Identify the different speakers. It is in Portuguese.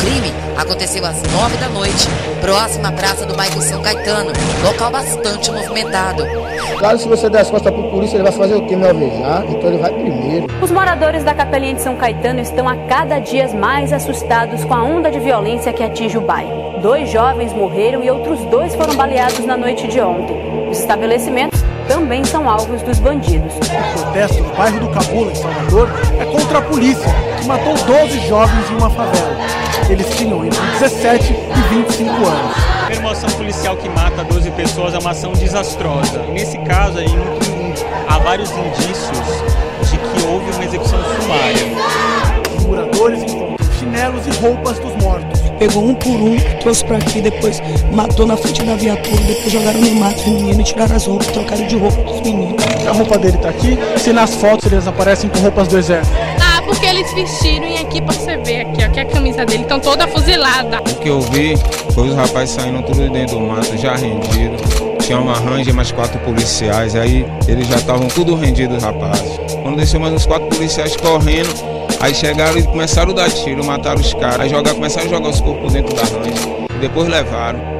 Speaker 1: crime aconteceu às 9 da noite, próxima à praça do bairro São Caetano, local bastante movimentado.
Speaker 2: Claro, se você der as costas para a polícia, ele vai fazer o quê? Me alvejar? Então ele vai primeiro.
Speaker 3: Os moradores da Capelinha de São Caetano estão a cada dia mais assustados com a onda de violência que atinge o bairro. 2 jovens morreram e outros 2 foram baleados na noite de ontem. Os estabelecimentos também são alvos dos bandidos.
Speaker 4: O protesto no bairro do Cabula, em Salvador, é contra a polícia, que matou 12 jovens em uma favela. Eles tinham entre 17 e 25 anos.
Speaker 5: A primeira ação policial que mata 12 pessoas é uma ação desastrosa. Nesse caso, aí, há vários indícios de que houve uma execução sumária.
Speaker 4: Os moradores encontram chinelos e roupas dos mortos.
Speaker 6: Pegou um por um, trouxe pra aqui, depois matou na frente da viatura, depois jogaram no mato os meninos, tiraram as roupas, trocaram de roupa dos meninos.
Speaker 4: A roupa dele tá aqui, se nas fotos eles aparecem com roupas do exército.
Speaker 7: Ah, porque eles vestiram e aqui pra você ver aqui, ó, que a camisa dele estão toda fuzilada.
Speaker 8: O que eu vi foi os rapazes saindo tudo dentro do mato, já rendidos. Tinha uma ranger, mais 4 policiais, aí eles já estavam tudo rendidos, rapazes. Quando desceu mais uns 4 policiais correndo, aí chegaram e começaram a dar tiro, mataram os caras, começaram a jogar os corpos dentro da ranger e depois levaram.